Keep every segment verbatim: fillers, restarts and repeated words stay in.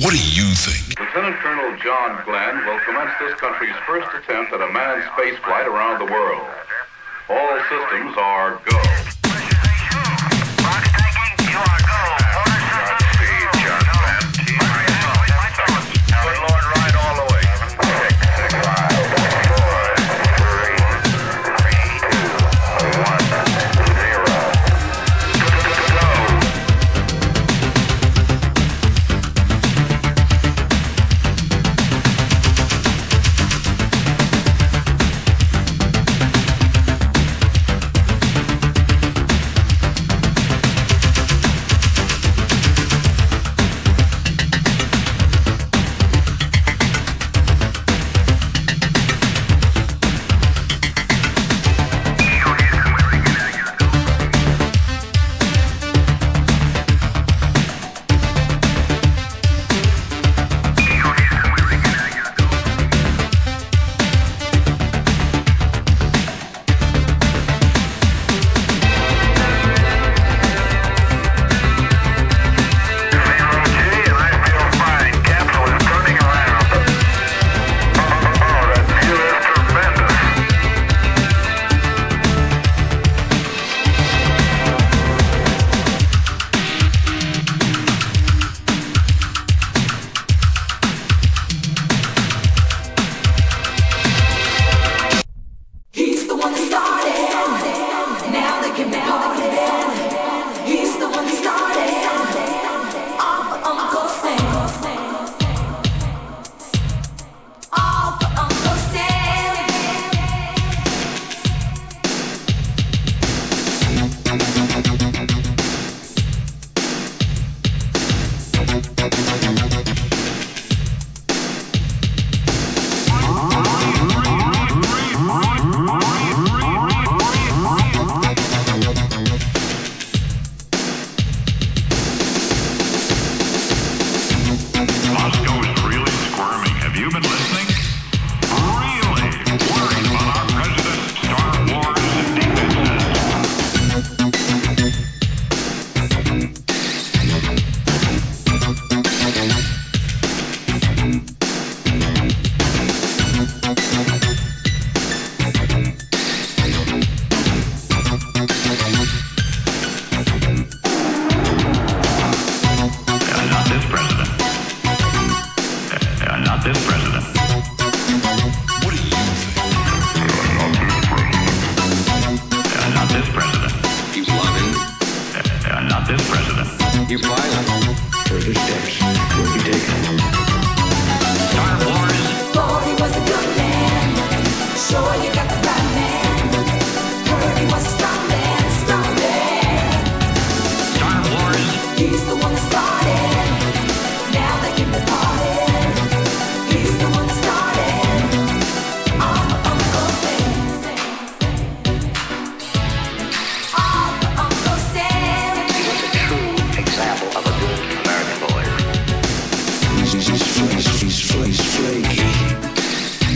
What do you think? Lieutenant Colonel John Glenn will commence this country's first attempt at a manned space flight around the world. All systems are go.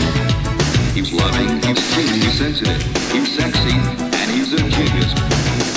He's loving, he's sweet, he's sensitive, he's sexy, and he's a genius.